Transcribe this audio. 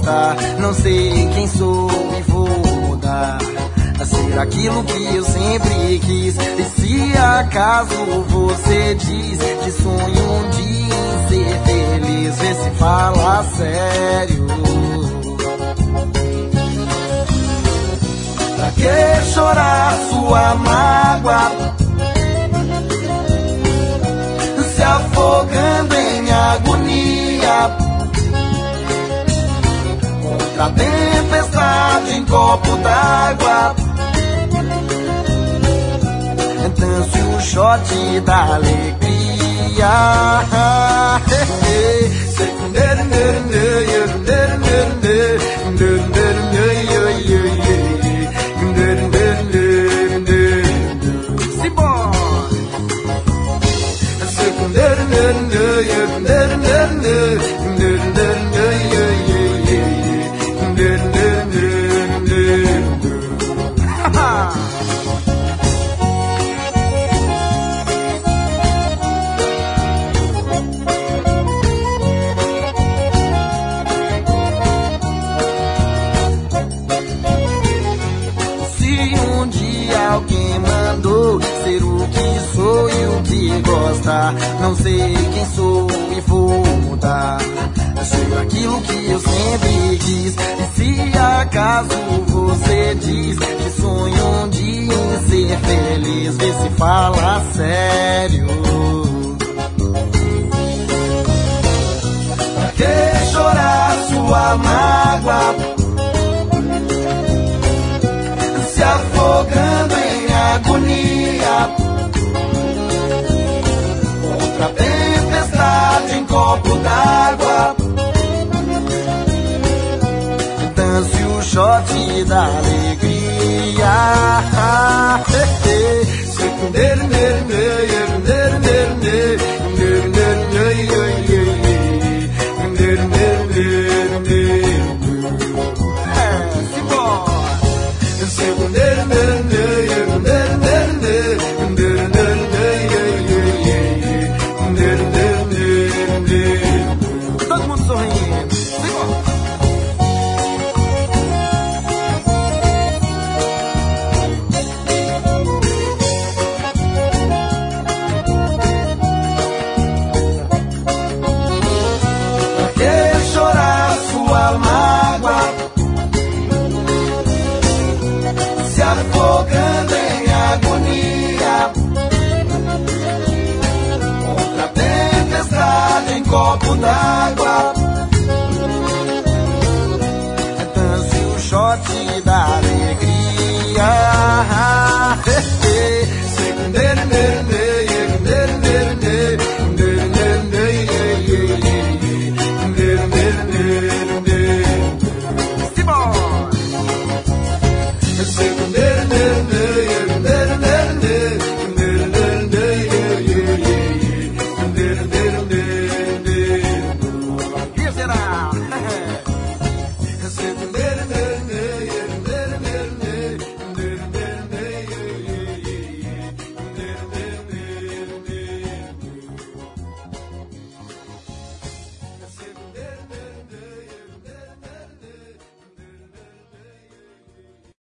gosta. Não sei quem sou e vou mudar a ser aquilo que eu sempre quis. E se acaso você diz que sonho um dia em ser feliz, vê se fala sério. Pra que chorar sua mágoa, se afogando em agonia, contra a tempestade em copo d'água? Dance o shot da alegria. Ser o que sou e o que gosta. Não sei quem sou e vou mudar a ser aquilo que eu sempre quis. E se acaso você diz que sonho um dia em ser feliz, vê se fala sério. Pra que chorar sua mágoa, se afogando em agonia, contra a tempestade em copo d'água? Dance o shot da alegria. Todo mundo sorrindo. Pra que chorar sua mágoa, se afogando em agonia, contra a tempestade em copo d'água? Dance o shot da alegria.